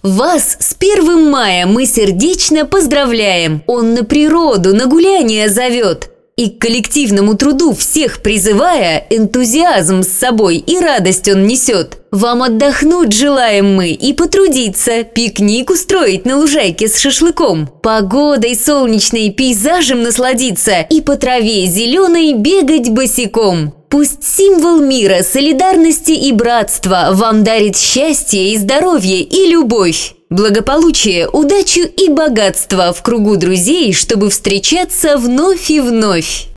Вас с 1 мая мы сердечно поздравляем! Он на природу, на гуляние зовет. И к коллективному труду всех призывая, энтузиазм с собой и радость он несет. Вам отдохнуть желаем мы и потрудиться, пикник устроить на лужайке с шашлыком, погодой солнечной, пейзажем насладиться и по траве зеленой бегать босиком. Пусть символ мира, солидарности и братства вам дарит счастье и здоровье и любовь. Благополучие, удачу и богатство в кругу друзей, чтобы встречаться вновь и вновь.